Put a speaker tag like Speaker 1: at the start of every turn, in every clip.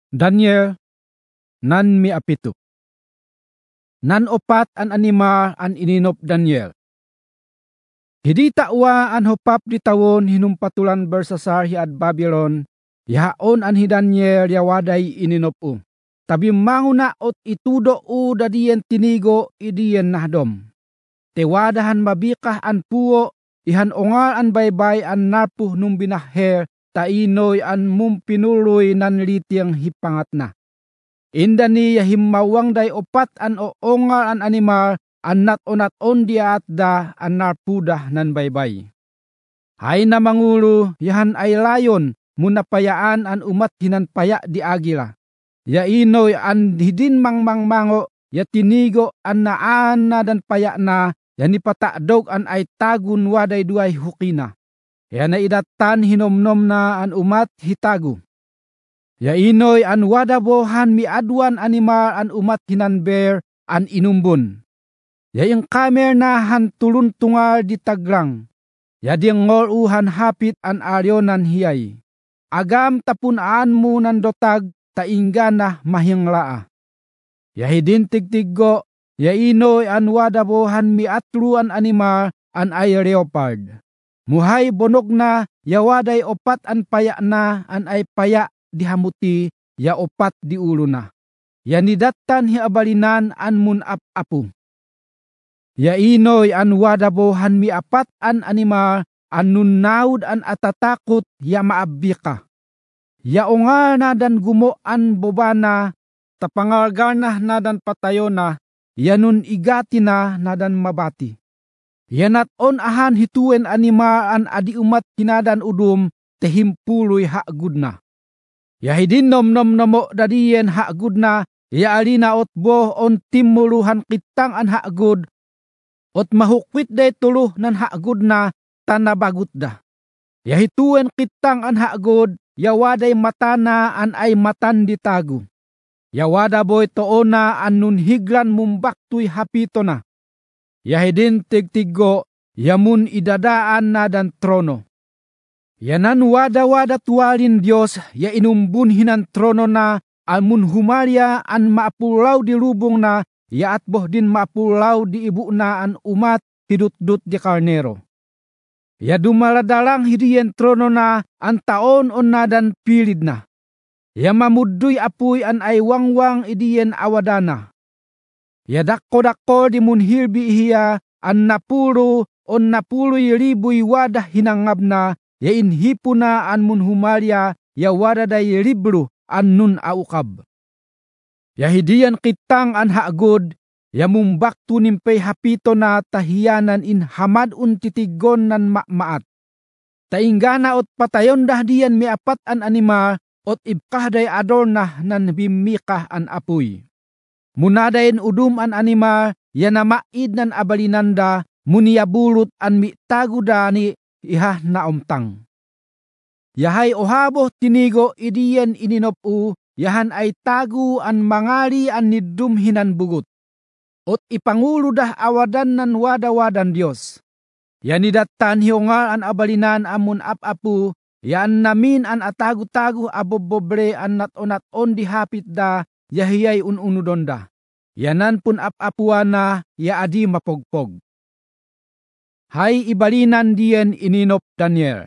Speaker 1: Daniel nan miapitu. Nan opat an anima an ininop Daniel. Hidi tawa an hopap di tawon hinumpatulan Bersasar hiad Babylon, yahaon an hi Daniel yawaday ininop u. Tabi manguna ot itudo u dadiyen tinigo idiyen nahdom. Tewadahan mabikah an puo, ihan ongal an baybay an narpuh nung binahher, tainoy an mumpinuloy nan litiang hipangat na. Indani yahimmawang day opat an oongal an animal, an nat-on diat da an narpudah nan baybay. Hay na mangulo, yahan ay layon, munapayaan an umat hinanpaya di agila. Yainoy an hidin mangmango, ya tinigo an naan na dan paya na, yanipatadog an ay tagun waday duay hukina. Ya na idatan hinomnom na an umat hitago. Ya inoy an wadabohan miadwan animal an umat hinanber an inumbon. Ya yung kamer na han tulun tungal di tagrang. Ya diyang ngoluhan hapit an aryonan hiyay. Agam tapunaan mo nan dotag taingga na mahinglaa. Ya hidin tigtiggo, ya inoy an wadabohan miatluan animal an ay leopard. Muhay bonog na yawaday opat an paya na an ay paya dihamuti ya opat di ulo na. Ya nidatan hi abalinan an munap-apu. Ya inoy an wadabohan miapat an animal an nunnaud an atatakot ya maabika. Ya ongal na dan gumo an bobana tapangalgar na dan patayo na ya nun igati na dan mabati. Ya naton ahan hituen animal an adi umat hinadan udum tehimpuloy haagud na. Ya hidin nom mo dadiyen haagud na, ya alina ot boh on timuluhan kitang an haagud, ot mahukwit day tuluh nan haagud na tanabagut da. Ya hituen kitang an haagud, ya waday matana an ay matan ditago. Ya wada boy toona an nun higlan mumbaktuy hapito na. Ya hidin tigtigo, ya mun idadaan na dan trono. Yanan wada-wada tuwalin Diyos, ya inumbun hinan trono na, amun humalya an maapulaw di lubong na, ya atboh din maapulaw di ibu na an umat hidut-dut di karnero. Ya dumaladalang hidiyen trono na, an taon on na dan pilid na. Ya mamudduy apuy an ay wangwang idiyen awadana. Ya dakko-dakko di mun hilbi hiya, an napulo on napuloy ribuy wadah hinangab na, ya inhipo na an mun humalya, ya wadaday libro an nun aukab. Ya hidiyan kitang an haagod, ya mumbaktu nimpay hapito na tahiyanan in hamad un titigon nan maat. Tainggana ot patayon dah diyan miapat an anima, ot ibkahday ador na nan bimikah an apuy. Munadayin udum an anima, ya namaid nan abalinanda, muniabulot an mitaguda ni ihah na omtang. Yahay ohabo tinigo idiyen ininop u, yahan ay tagu an mangali an nidum hinan bugut. Ot ipangulo dah awadan nan wadawadan Diyos. Yanidatan hiongal an abalinan amun ap-apu, yan namin an atagu-tagu abobobre an nat-on dihapit da, yahiyay ununudon da. Yanan pun ap-apuan na, ya adi mapogpog. Hay ibalinan diyen ininop Daniel.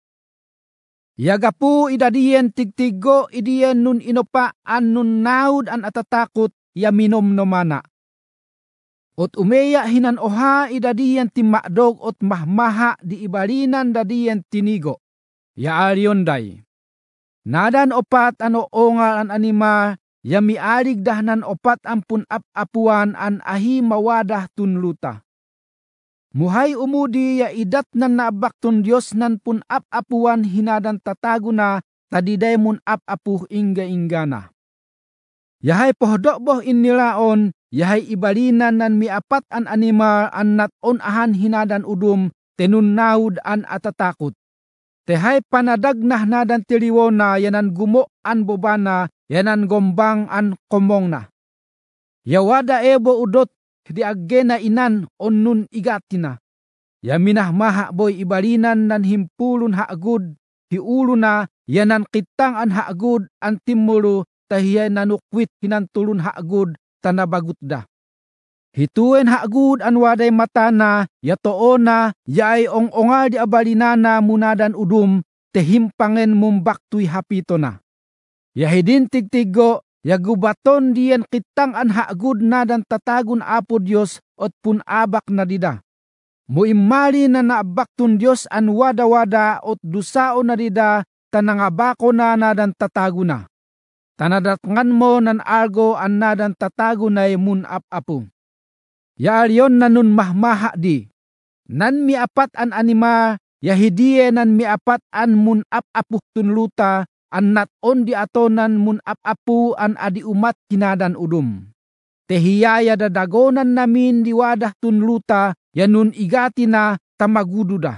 Speaker 1: Yagapu idadiyen tigtigo idiyen nun inopa an nun naud an atatakot ya minomnomana. Ot umeya hinan oha idadiyen timakdog ot mahmaha di ibalinan dadiyen tinigo. Ya aryonday. Nadan opat ano ongal an anima, ya mialig dahnan opat ampun ap-apuan an ahi mawadah tunluta. Muhay umudi ya idat nan naabakton Diyos nan pun ap-apuan hinadan tatago na tadiday mun ap-apuh ingga-inggana. Yahay pohdokboh inilaon, yahay ibalinan nan miapat an animal an naton ahan hinadan udum tenun naud an atatakot. Tehay panadagnah nadan tiliwo na yanan gumo an bobana yanan gombang an komong na. Yawada ebo udot di agena inan on nun igatina. Ya minahmaha boy ibalinan nan himpulun haagud, hiulo na, yanan kitang an haagud, an timulo, tahiyay nanukwit hinantulon haagud tanabagut da. Hituen haagud an waday matana, yatoo na, yaay ong-ongal di abalinana munadan udum, tehimpangen mumbaktuy hapito na. Yahidin tigtigo, yagubaton diyan kitang an haagud nadan tatagun apo Dios ot pun abak na dida. Muimali na naabaktun Dios an wada-wada ot dusao na dida tanangabako na nadan tatago na. Tanadatngan mo nan argo an nadan tatago na mun apapu. Yaaryon na nun mahmaha di. Nan miapat an anima, yahidiye nan miapat an mun apapu tunluta, an naton di atonan mun apapu an adi umat kinadan udum. Tehiyaya dadagonan namin di wadah tunluta, yanun igati na tamagududa.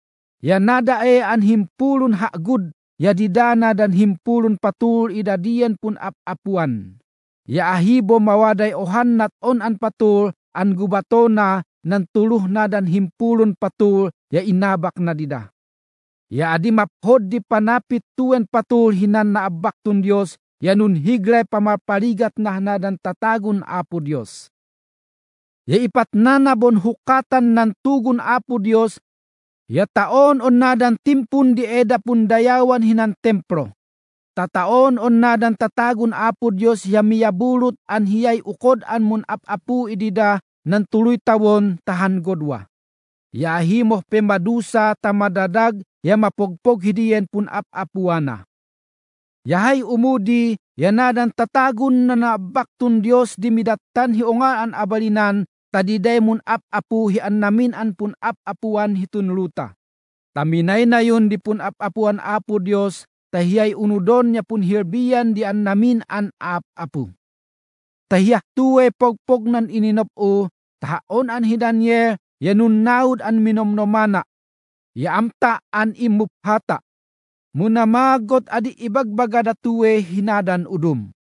Speaker 1: Yanada an himpulun haagud, yadidana dan himpulun patul idadian pun apapuan. Ya ahibo mawaday ohan naton an patul, an gubatona nan tuluh na dan himpulun patul ya inabak na dida. Ya adi maphod di panapit tuen patul hinan na abaktun Dios, yanun higlay pamapaligat na dan tatagun apo Dios. Ya ipat na nabon hukatan nan tugun apo Dios, ya taon on nadan timpun di eda pun dayawan hinan templo. Tataon on nadan tatagun apo Dios ya miyabulot an hiyay ukod an mun apapu idida nan tuloy tawon tahan godwa. Ya himoh pemadusa tamadadag ya mapogpog hidiyen pun apapuana. Yahay umudi ya nadan tatagun na nabaktun Dios di midatan hiunga an abalinan tadiday mun apapu hian namin an pun apapuan hitunluta. Taminay na yun di pun apapuan apo Dios, tahiyay unudon niya pun hirbiyan di an namin an apapu. Tahiyah tuwe pogpog nan ininop o, tahaon an hidanye, yanun naud an minomnomana, yaamta an imuphata. Munamagot adi ibagbagada tuwe hinadan udum.